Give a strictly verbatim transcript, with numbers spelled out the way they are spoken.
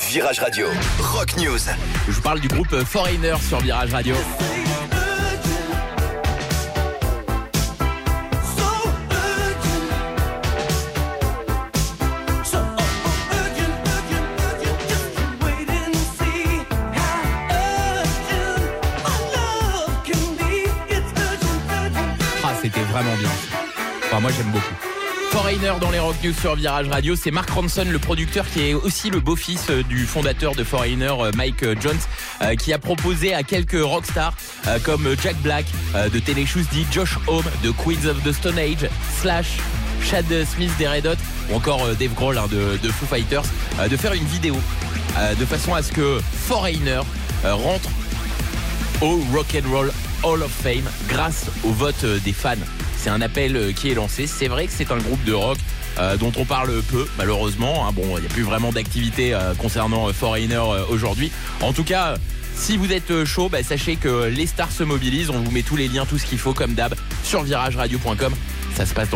Virage Radio, Rock News. Je vous parle du groupe Foreigner sur Virage Radio. Ah, c'était vraiment bien. Enfin, moi j'aime beaucoup. Foreigner dans les Rock News sur Virage Radio, c'est Mark Ronson, le producteur, qui est aussi le beau-fils du fondateur de Foreigner, Mike Jones, euh, qui a proposé à quelques rockstars euh, comme Jack Black euh, de Tenacious D, Josh Homme de Queens of the Stone Age, Slash, Chad Smith des Red Hot ou encore euh, Dave Grohl hein, de, de Foo Fighters, euh, de faire une vidéo euh, de façon à ce que Foreigner euh, rentre au Rock'n'Roll Hall of Fame grâce au vote des fans. C'est un appel qui est lancé. C'est vrai que c'est un groupe de rock euh, dont on parle peu, malheureusement. Hein. Bon, il n'y a plus vraiment d'activité euh, concernant euh, Foreigner euh, aujourd'hui. En tout cas, si vous êtes chaud, bah, sachez que les stars se mobilisent. On vous met tous les liens, tout ce qu'il faut comme d'hab sur virage radio point com. Ça se passe dans